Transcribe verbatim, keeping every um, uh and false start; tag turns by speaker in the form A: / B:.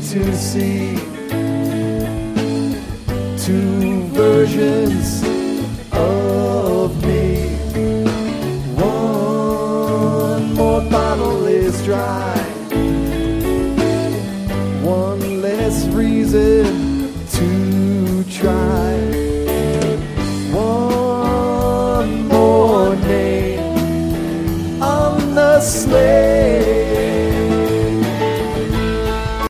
A: to see two versions of me. One more bottle is dry, one less reason